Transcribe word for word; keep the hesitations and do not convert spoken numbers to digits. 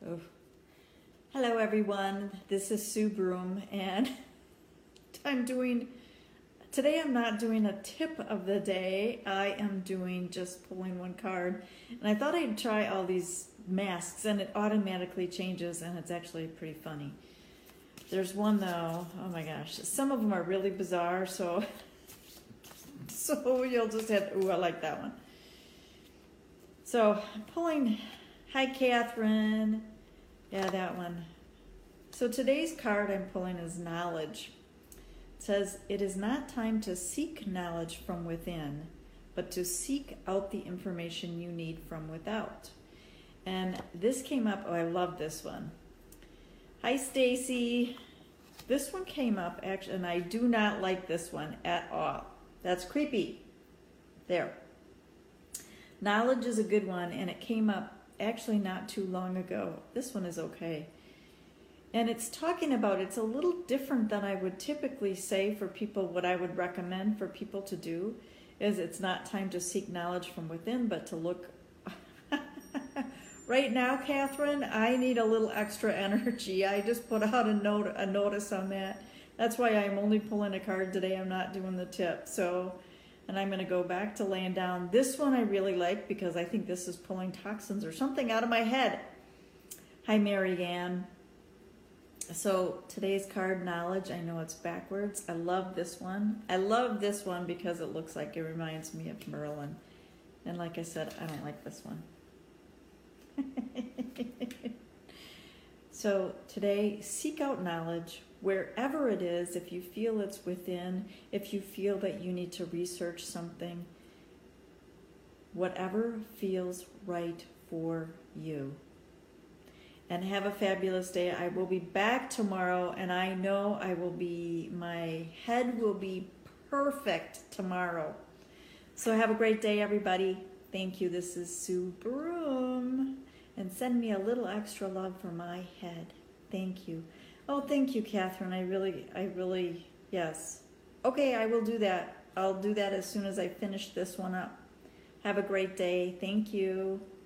Oh. Hello everyone, this is Sue Broom, and I'm doing, today I'm not doing a tip of the day, I am doing just pulling one card, and I thought I'd try all these masks, and it automatically changes, and it's actually pretty funny. There's one though, oh my gosh, some of them are really bizarre, so, so you'll just have, ooh, I like that one. So, I'm pulling, hi Catherine. Yeah, that one. So today's card I'm pulling is knowledge. It says, it is not time to seek knowledge from within, but to seek out the information you need from without. And this came up, oh, I love this one. Hi, Stacy. This one came up, actually, and I do not like this one at all. That's creepy. There. Knowledge is a good one, and it came up actually not too long ago. This one is okay. And it's talking about, it's a little different than I would typically say for people, what I would recommend for people to do is it's not time to seek knowledge from within, but to look. Right now, Catherine, I need a little extra energy. I just put out a note, a notice on that. That's why I'm only pulling a card today. I'm not doing the tip. So, and I'm going to go back to laying down. This one I really like because I think this is pulling toxins or something out of my head. Hi, Mary Ann. So today's card, knowledge, I know it's backwards. I love this one. I love this one because it looks like it reminds me of Merlin. And like I said, I don't like this one. So today, seek out knowledge wherever it is. If you feel it's within, if you feel that you need to research something, whatever feels right for you. And have a fabulous day. I will be back tomorrow, and I know I will be, my head will be perfect tomorrow. So have a great day, everybody. Thank you. This is Sue Broom. And send me a little extra love for my head. Thank you. Oh, thank you, Catherine. I really, I really, yes. Okay, I will do that. I'll do that as soon as I finish this one up. Have a great day. Thank you.